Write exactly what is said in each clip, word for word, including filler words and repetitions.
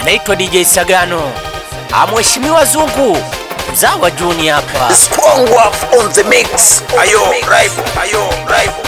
anaitwa D J Sagano. Mheshimiwa Zungu Mzawa Junior hapa. Strong Wolf on the mix. Ayo, rival, ayo, rival.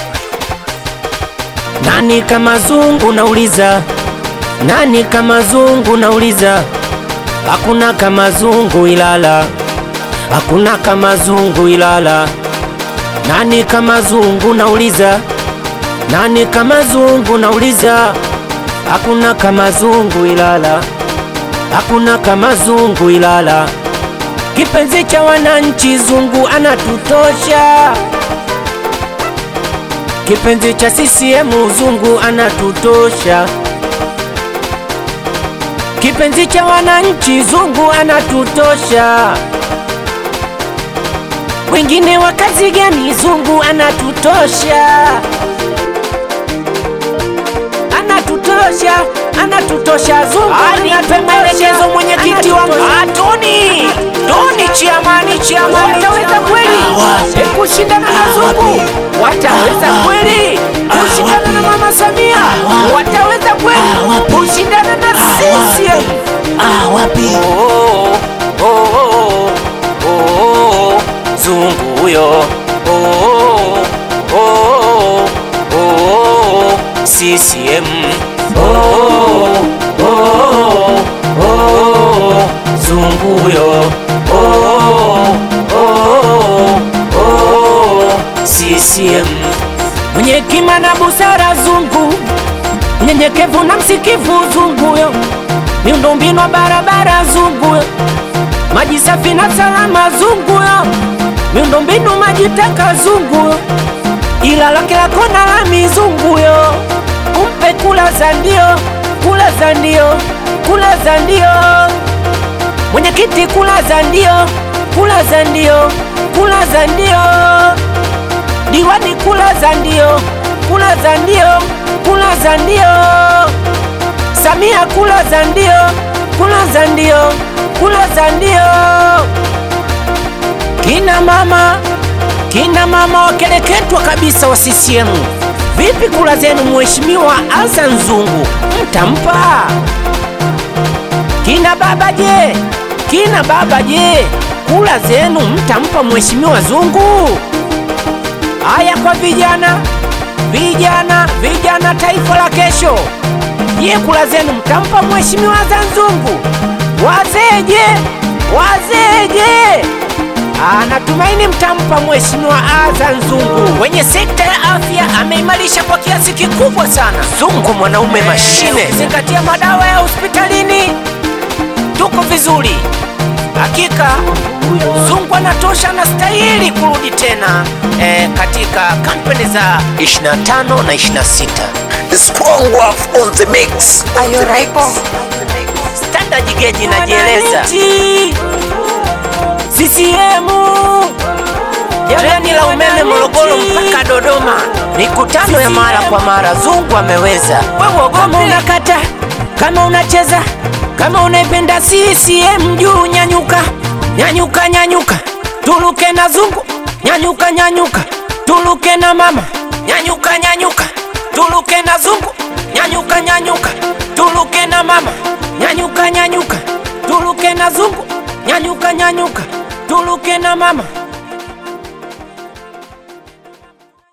Nani kama Zungu nauliza? Nani kama Zungu nauliza? Hakuna kama Zungu Ilala. Hakuna kama Zungu Ilala. Nani kama Zungu nauliza? Nani kama Zungu nauliza? Hakuna kama Zungu Ilala. Hakuna kama Zungu Ilala. Kipenzi cha wananchi Zungu anatutosha. Kipenzi cha C C M Zungu anatutosha. Kipenzi cha wananchi Zungu anatutosha. Wengine wa kazi gani? Zungu anatutosha. Anatutosha, anatutosha Zungu. Anipe maelekezo mwenyekiti wangu. Toni, Toni Chiamani, Chiamani. Wataweza kweli kushindana na Zungu? Wataweza kweli kushindana na Mama Samia? Wataweza kweli kushindana na C C M? Ah, wapi? Oh, oh, oh, oh, oh, Zungu huyo. Oh, oh, oh, oh, C C M. Oh, oh, oh, Zungu huyo. Oh, oh, oh, C C M. Mwenye hekima na busara Zungu, mnyenyekevu na msikivu Zungu huyo. Miundombinu wa barabara Zungu huyo. Maji safi na salama Zungu huyo. Miundombinu maji taka Zungu huyo. Ilala kila kona lami Zungu huyo. Umpe kula za ndio, kula za ndio, kula za ndio. Mwenyekiti kula za ndio, kula za ndio, kula za ndio. Diwani kula za ndio, kula za ndio, kula za ndio. Samia kula za ndio, kula za ndio, kula za ndio. Kina mama, kina mama wakeleketwa kabisa wa C C M. Vipi kula zenu Mheshimiwa Hassan Zungu mtampa? Kina baba je? Kina baba je? Kula zenu mtampa Mheshimiwa Zungu? Haya kwa vijana, vijana, vijana taifa la kesho. Je, kula zenu mtampa Mheshimiwa Hassan Zungu? Wazee je? Wazee je? Anatumaini mtampa Mheshimiwa Hassan Zungu. Kwenye sekta ya afya ameimarisha kwa kiasi kikubwa sana. Zungu mwanaume mashine. Zingatia madawa ya hospitalini, tuko vizuri. Hakika Zungu anatosha na stahili kurudi tena eh, katika kampeni za ishirini na tano na ishirini na sita. Strong Wolf on the mix. Ayo, rival. Standard Gauge inajieleza. C C M treni la umeme Morogoro mpaka Dodoma, mikutano ya mara kwa mara Zungu ameweza. Kama unakata, kama unacheza, kama unaipenda C C M juu nyanyuka, nyanyuka nyanyuka, tuluke na Zungu, nyanyuka nyanyuka, tuluke na mama, nyanyuka nyanyuka, tuluke na Zungu, nyanyuka nyanyuka, tuluke na mama, nyanyuka nyanyuka, tuluke na Zungu, nyanyuka nyanyuka, tuluke na mama.